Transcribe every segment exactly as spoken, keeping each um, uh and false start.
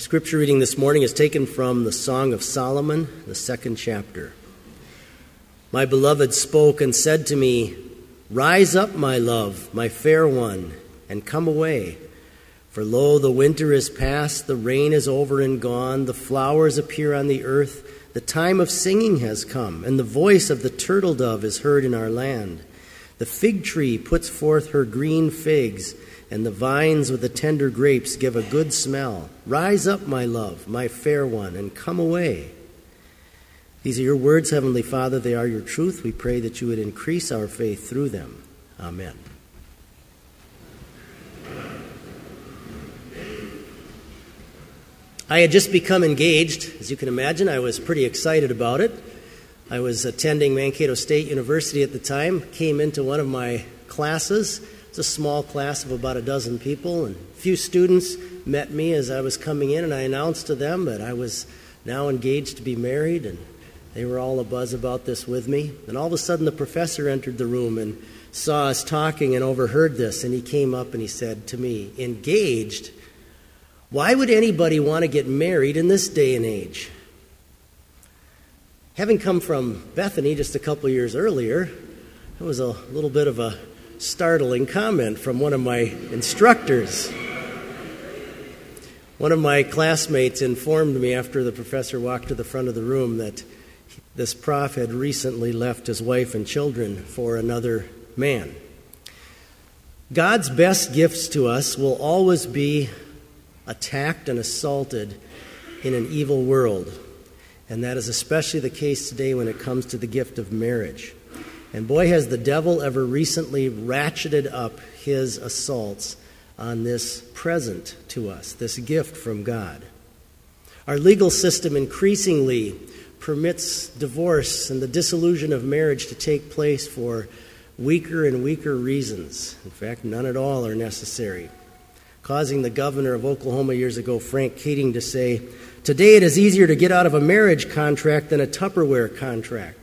scripture reading this morning is taken from the Song of Solomon, the second chapter. My beloved spoke and said to me, "Rise up, my love, my fair one, and come away. For lo, the winter is past, the rain is over and gone, the flowers appear on the earth, the time of singing has come, and the voice of the turtle dove is heard in our land. The fig tree puts forth her green figs, and the vines with the tender grapes give a good smell. Rise up, my love, my fair one, and come away." These are your words, Heavenly Father. They are your truth. We pray that you would increase our faith through them. Amen. I had just become engaged. As you can imagine, I was pretty excited about it. I was attending Mankato State University at the time, came into one of my classes. It's a small class of about a dozen people, and a few students met me as I was coming in, and I announced to them that I was now engaged to be married, and they were all abuzz about this with me. And all of a sudden, the professor entered the room and saw us talking and overheard this, and he came up and he said to me, "Engaged? Why would anybody want to get married in this day and age?" Having come from Bethany just a couple of years earlier, it was a little bit of a startling comment from one of my instructors. One of my classmates informed me after the professor walked to the front of the room that this prof had recently left his wife and children for another man. God's best gifts to us will always be attacked and assaulted in an evil world. And that is especially the case today when it comes to the gift of marriage. And boy, has the devil ever recently ratcheted up his assaults on this present to us, this gift from God. Our legal system increasingly permits divorce and the dissolution of marriage to take place for weaker and weaker reasons. In fact, none at all are necessary, causing the governor of Oklahoma years ago, Frank Keating, to say, "Today it is easier to get out of a marriage contract than a Tupperware contract."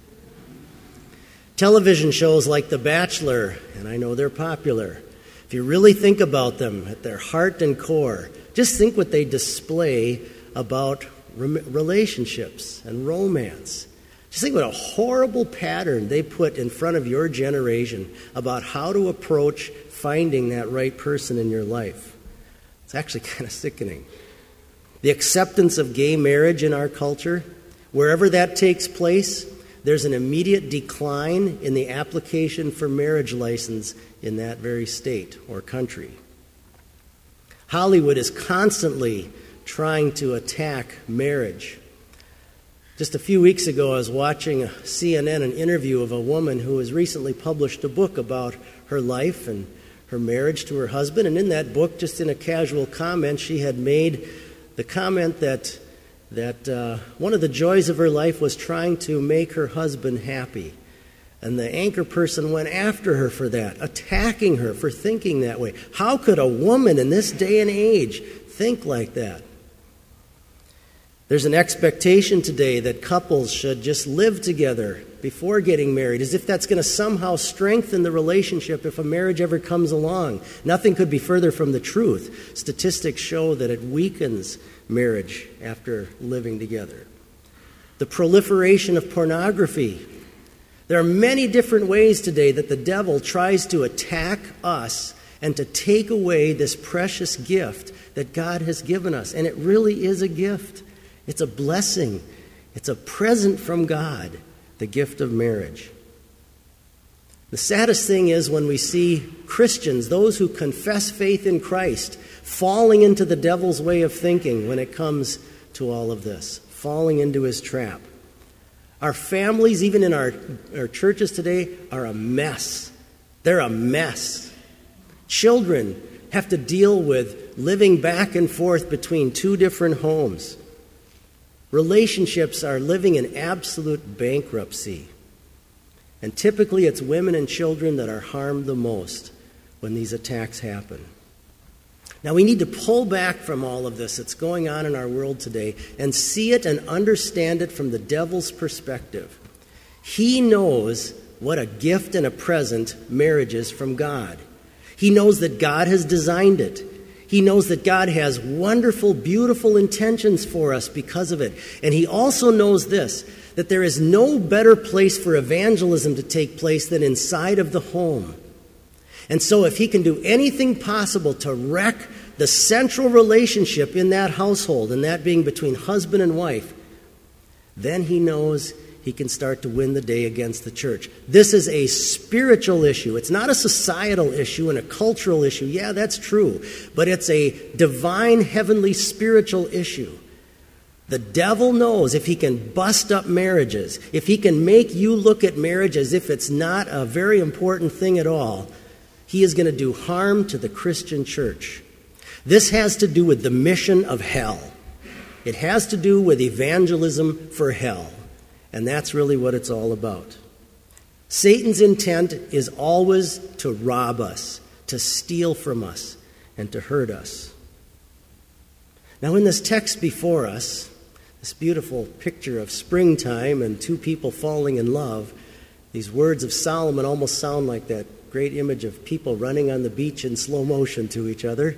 Television shows like The Bachelor, and I know they're popular, if you really think about them at their heart and core, just think what they display about relationships and romance. Just think what a horrible pattern they put in front of your generation about how to approach finding that right person in your life. It's actually kind of sickening. The acceptance of gay marriage in our culture, wherever that takes place, there's an immediate decline in the application for marriage license in that very state or country. Hollywood is constantly trying to attack marriage. Just a few weeks ago, I was watching a C N N, an interview of a woman who has recently published a book about her life and her marriage to her husband. And in that book, just in a casual comment, she had made the comment that that uh, one of the joys of her life was trying to make her husband happy. And the anchor person went after her for that, attacking her for thinking that way. How could a woman in this day and age think like that? There's an expectation today that couples should just live together before getting married, as if that's going to somehow strengthen the relationship if a marriage ever comes along. Nothing could be further from the truth. Statistics show that it weakens marriage after living together. The proliferation of pornography. There are many different ways today that the devil tries to attack us and to take away this precious gift that God has given us. And it really is a gift. It's a blessing. It's a present from God, the gift of marriage. The saddest thing is when we see Christians, those who confess faith in Christ, falling into the devil's way of thinking when it comes to all of this, falling into his trap. Our families, even in our, our churches today, are a mess. They're a mess. Children have to deal with living back and forth between two different homes. Relationships are living in absolute bankruptcy. And typically it's women and children that are harmed the most when these attacks happen. Now we need to pull back from all of this that's going on in our world today and see it and understand it from the devil's perspective. He knows what a gift and a present marriage is from God. He knows that God has designed it. He knows that God has wonderful, beautiful intentions for us because of it. And he also knows this, that there is no better place for evangelism to take place than inside of the home. And so if he can do anything possible to wreck the central relationship in that household, and that being between husband and wife, then he knows he can start to win the day against the church. This is a spiritual issue. It's not a societal issue and a cultural issue. Yeah, that's true. But it's a divine, heavenly, spiritual issue. The devil knows if he can bust up marriages, if he can make you look at marriage as if it's not a very important thing at all, he is going to do harm to the Christian church. This has to do with the mission of hell. It has to do with evangelism for hell. And that's really what it's all about. Satan's intent is always to rob us, to steal from us, and to hurt us. Now, in this text before us, this beautiful picture of springtime and two people falling in love, these words of Solomon almost sound like that great image of people running on the beach in slow motion to each other.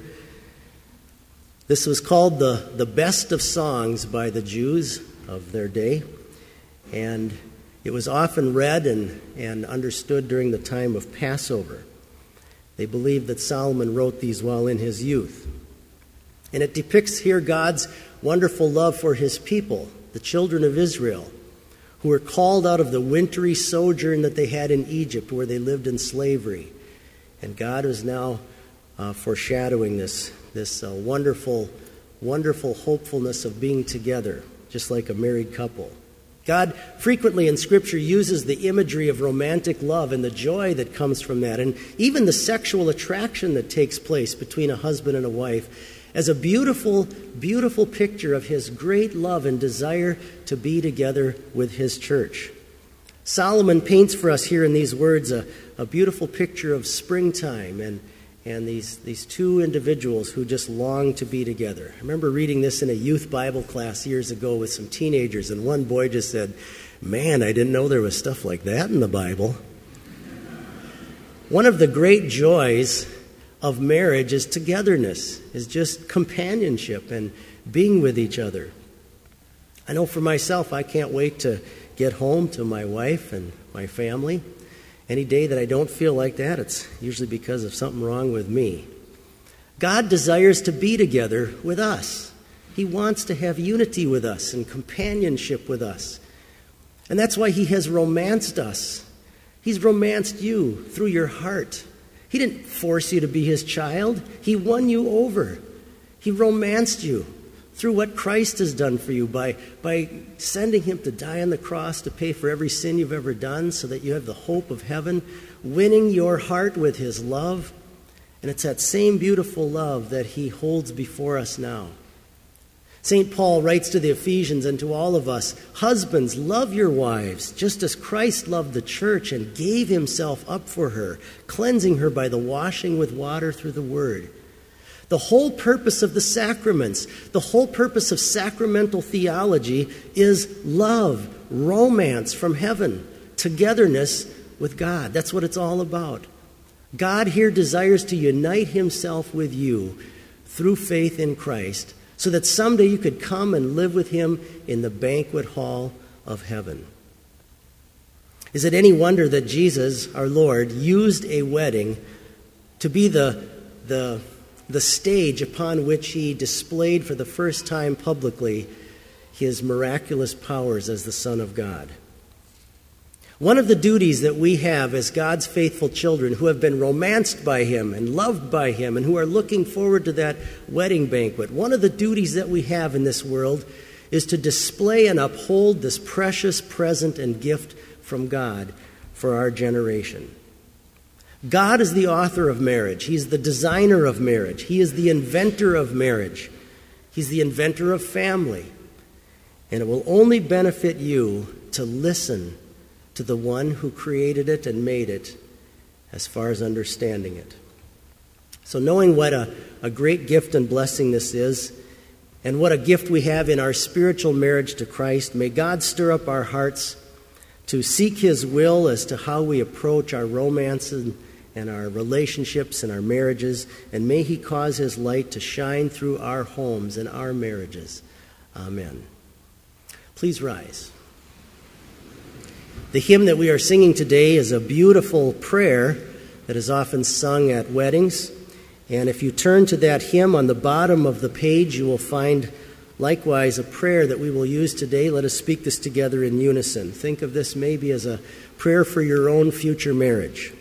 This was called the, the best of songs by the Jews of their day. And it was often read and, and understood during the time of Passover. They believed that Solomon wrote these while in his youth. And it depicts here God's wonderful love for his people, the children of Israel, who were called out of the wintry sojourn that they had in Egypt, where they lived in slavery. And God is now uh, foreshadowing this, this uh, wonderful, wonderful hopefulness of being together, just like a married couple. God frequently in Scripture uses the imagery of romantic love and the joy that comes from that, and even the sexual attraction that takes place between a husband and a wife, as a beautiful, beautiful picture of his great love and desire to be together with his church. Solomon paints for us here in these words a, a beautiful picture of springtime and And these, these two individuals who just long to be together. I remember reading this in a youth Bible class years ago with some teenagers, and one boy just said, "Man, I didn't know there was stuff like that in the Bible." One of the great joys of marriage is togetherness, is just companionship and being with each other. I know for myself, I can't wait to get home to my wife and my family. Any day that I don't feel like that, it's usually because of something wrong with me. God desires to be together with us. He wants to have unity with us and companionship with us. And that's why he has romanced us. He's romanced you through your heart. He didn't force you to be his child. He won you over. He romanced you through what Christ has done for you by, by sending him to die on the cross to pay for every sin you've ever done so that you have the hope of heaven, winning your heart with his love. And it's that same beautiful love that he holds before us now. Saint Paul writes to the Ephesians and to all of us, "Husbands, love your wives, just as Christ loved the church and gave himself up for her, cleansing her by the washing with water through the word." The whole purpose of the sacraments, the whole purpose of sacramental theology is love, romance from heaven, togetherness with God. That's what it's all about. God here desires to unite himself with you through faith in Christ so that someday you could come and live with him in the banquet hall of heaven. Is it any wonder that Jesus, our Lord, used a wedding to be the, the, the stage upon which he displayed for the first time publicly his miraculous powers as the Son of God? One of the duties that we have as God's faithful children who have been romanced by him and loved by him and who are looking forward to that wedding banquet, one of the duties that we have in this world is to display and uphold this precious present and gift from God for our generation. God is the author of marriage. He's the designer of marriage. He is the inventor of marriage. He's the inventor of family. And it will only benefit you to listen to the one who created it and made it as far as understanding it. So knowing what a, a great gift and blessing this is, and what a gift we have in our spiritual marriage to Christ, may God stir up our hearts to seek his will as to how we approach our romance and, and our relationships and our marriages, and may he cause his light to shine through our homes and our marriages. Amen. Please rise. The hymn that we are singing today is a beautiful prayer that is often sung at weddings. And if you turn to that hymn on the bottom of the page, you will find likewise a prayer that we will use today. Let us speak this together in unison. Think of this maybe as a prayer for your own future marriage.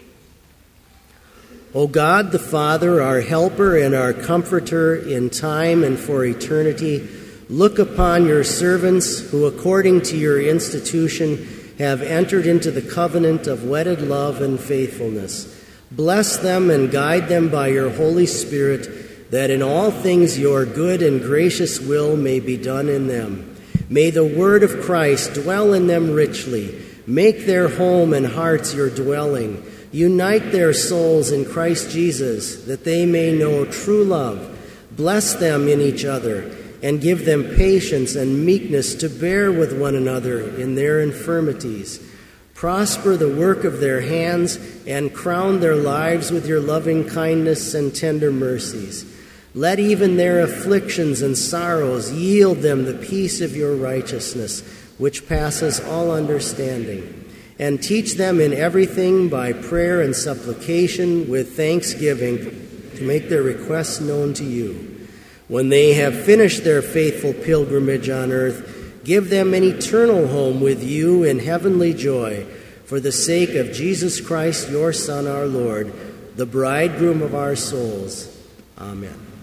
O God the Father, our helper and our comforter in time and for eternity, look upon your servants who, according to your institution, have entered into the covenant of wedded love and faithfulness. Bless them and guide them by your Holy Spirit, that in all things your good and gracious will may be done in them. May the word of Christ dwell in them richly. Make their home and hearts your dwelling. Unite their souls in Christ Jesus, that they may know true love. Bless them in each other, and give them patience and meekness to bear with one another in their infirmities. Prosper the work of their hands, and crown their lives with your loving kindness and tender mercies. Let even their afflictions and sorrows yield them the peace of your righteousness, which passes all understanding. And teach them in everything by prayer and supplication with thanksgiving to make their requests known to you. When they have finished their faithful pilgrimage on earth, give them an eternal home with you in heavenly joy, for the sake of Jesus Christ, your Son, our Lord, the bridegroom of our souls. Amen.